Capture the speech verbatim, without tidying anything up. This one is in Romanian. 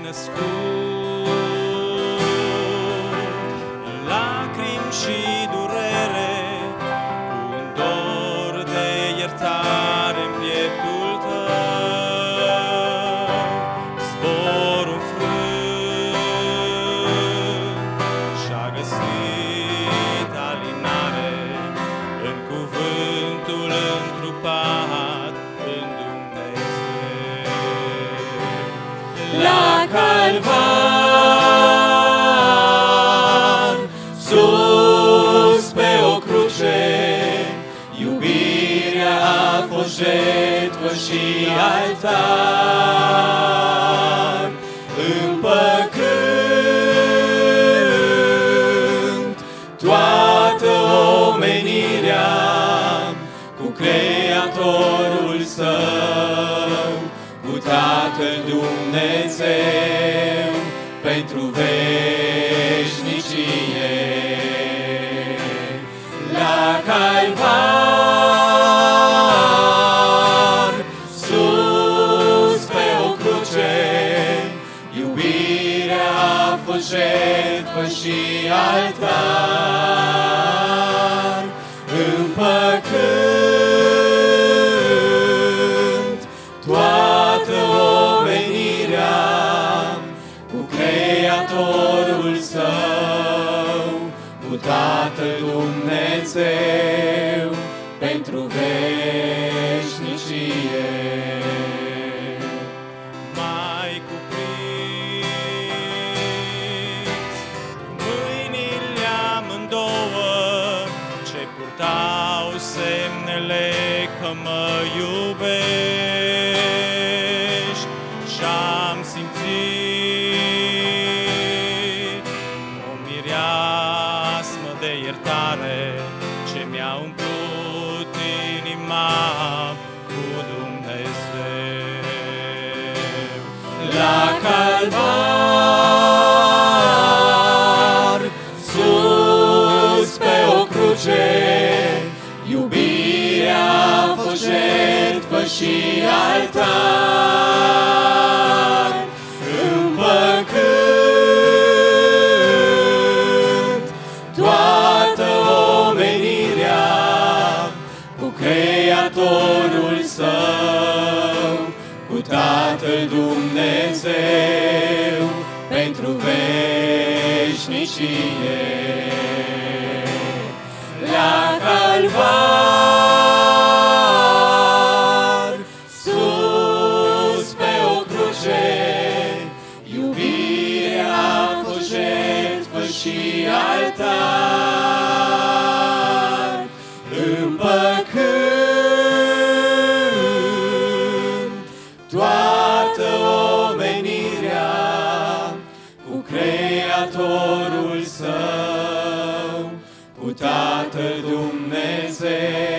născut. În lacrimi și durere, cu un dor de iertare în pieptul tău, zbor înfrânt și-a găsit alinare în cuvântul întrupat în Dumnezeu. La Calvar, sus pe o cruce, iubirea a fost jertfă și altar. Împăcând toată omenirea cu Creatorul Său, cu Tatăl Dumnezeu, pentru veșnicie. La Calvar, sus pe o cruce, iubirea a fost jertfă și altar. Împăcând toată omenirea cu Creatorul Său, cu Tatăl Dumnezeu, pentru veșnicie. Mai cuprins mâinile amândouă ce purtau semnele că mă iubești, și-am simțit o mireasmă de iertare ce mi-a umplut inima cu Dumnezeu. La Calvar, sus pe o cruce, iubirea a fost jertfă și altar. Împăcând toată omenirea cu Creatorul Său, cu Tatăl Dumnezeu, pentru veșnicie. La Calvar, sus pe o cruce, iubirea a fost jertfă și altar. Împăcând toată omenirea cu Creatorul Său, cu Tatăl Dumnezeu,